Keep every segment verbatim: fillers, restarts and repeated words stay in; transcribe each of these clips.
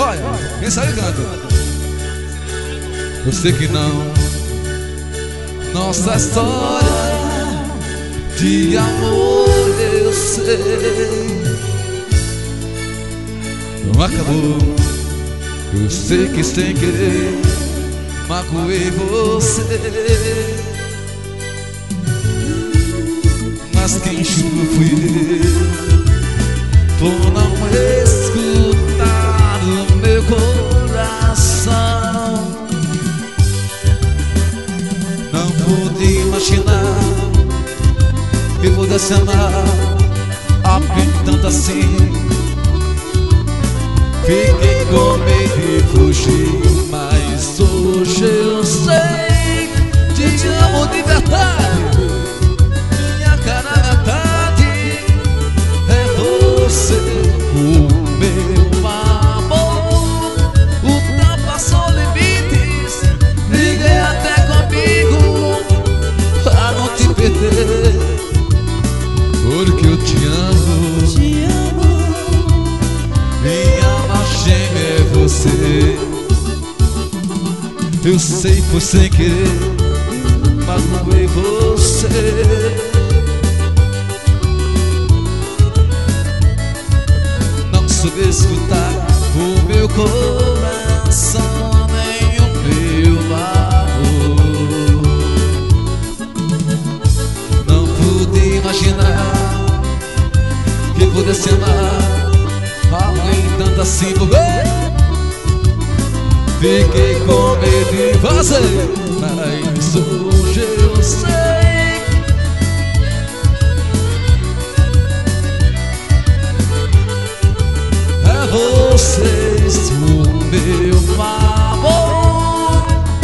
Olha, quem sabe canta. Eu sei que não. Nossa história de amor eu sei não acabou. Eu sei que sem querer magoei você, mas quem enxugou fui eu por não escutar o meu coração. Não pude imaginar que pudesse amar alguém tanto assim. Fiquei com medo de fugir, mas hoje eu sei, te amo de verdade. Minha cara metade é você, o meu amor. Ultrapassou limites, liguei até comigo pra não te perder, porque eu te amo. Te amo. Minha gêmea é você. Eu sei foi sem querer, mas magoei você. Não soube escutar o meu coração, nem o meu amor. Não pude imaginar que pudesse amar alguém tanto assim por mim. Fiquei com medo de você, mas hoje eu sei. É vocês, o meu amor.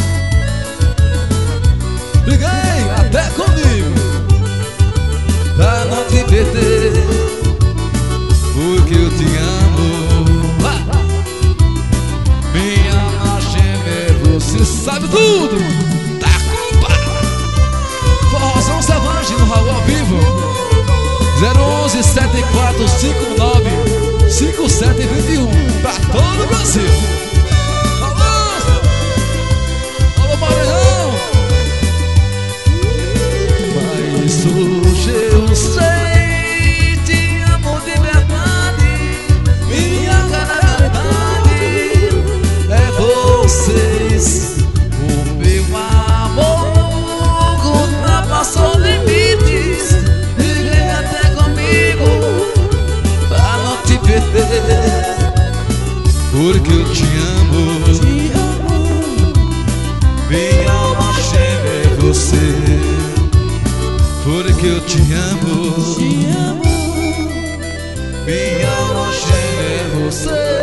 Liguei até comigo pra não te perder, porque eu te amo. Ah! Minha gêmea é você, sabe tudo. Tá culpa. Forrozão Savage no Raul ao vivo. Zero onze sete quatro cinco nove cinco sete dois um pra todo o Brasil. Alô, alô Maranhão. Mas hoje eu sei, o meu amor ultrapassou limites, liguei até comigo pra não te perder, porque eu te amo. Te amo. Minha alma gêmea é você, porque eu te amo. Te amo. Minha alma gêmea é você.